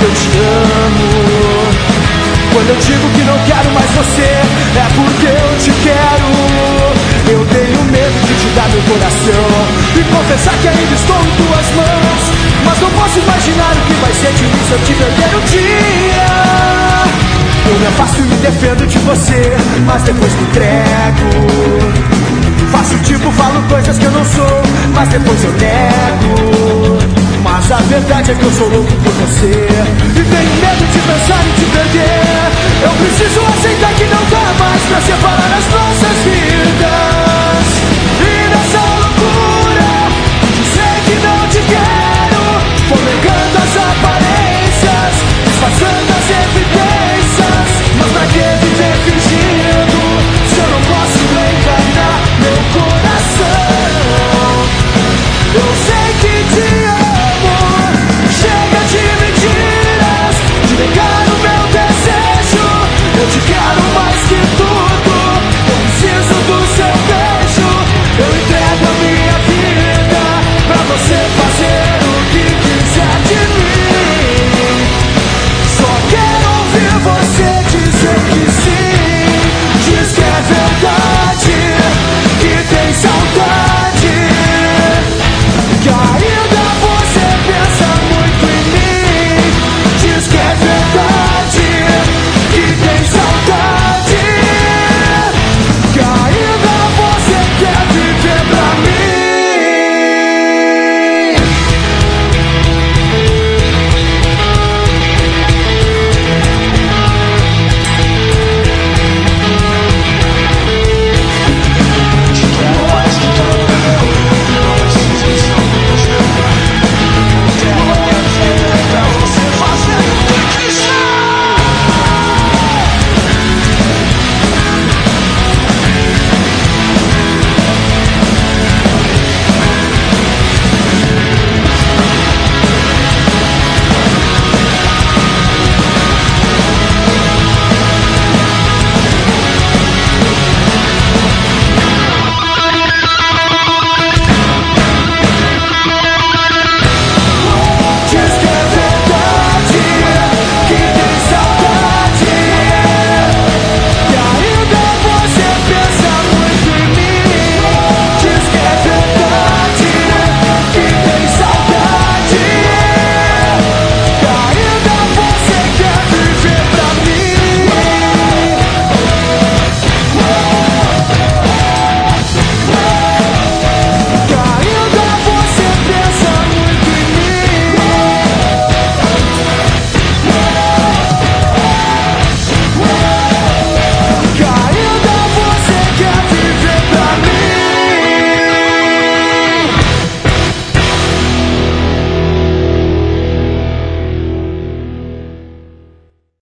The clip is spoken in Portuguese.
que eu te amo. Quando eu digo que não quero mais você, é porque eu te quero. Eu tenho medo de te dar meu coração e confessar que ainda estou em tuas mãos, mas não posso imaginar o que vai ser de mim se eu te perder um dia. Eu me afasto e me defendo de você, mas depois me entrego. Faço tipo, falo coisas que eu não sou, mas depois eu nego. Mas a verdade é que eu sou louco por você e tenho medo de pensar em te perder. Eu preciso aceitar que não dá mais pra separar as duas.